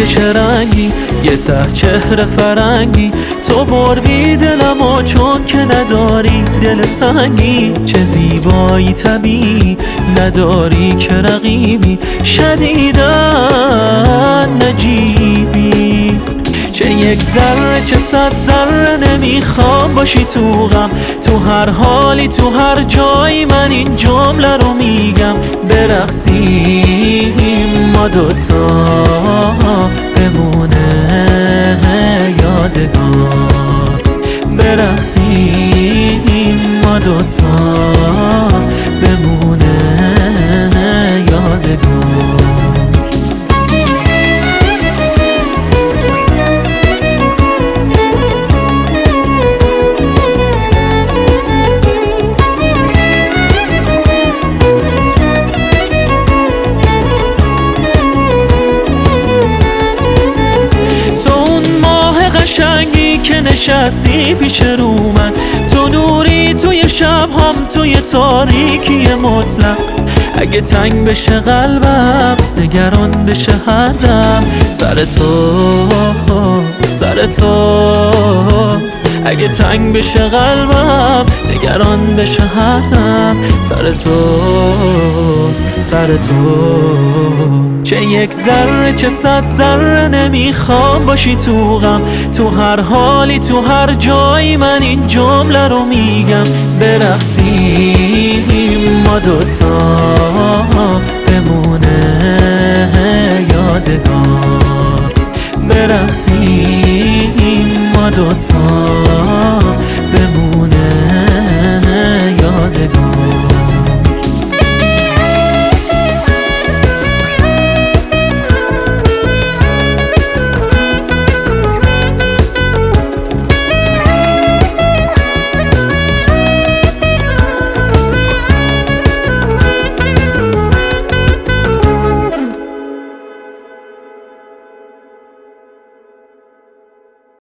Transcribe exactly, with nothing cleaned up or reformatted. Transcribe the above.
که چه رنگی، یه ته چهره فرنگی. تو بردی دلمو چون که نداری دل سنگی. چه زیبایی طبیعی نداری که رقیبی، شدیدن نجیبی. چه یک ذره چه صد ذره نمیخوام باشی تو غم. تو هر حالی تو هر جایی من این جمله رو میگم. برقصیم ما دوتا بمونه یادگار. برقصیم ما دوتا بمونه یادگار. قشنگی که نشستی پیش رو من، تو نوری توی شب هم توی تاریکی مطلق. اگه تنگ بشه قلبم نگران بشه هر دم، سر تو سر تو. اگه تنگ بشه قلبم نگران بشه هر دم، سر تو سر تو. چه یک ذره چه صد ذره نمیخوام باشی تو غم. تو هر حالی تو هر جایی من این جمله رو میگم. برقصیم ما دوتا بمونه یادگار. برقصیم ما دوتا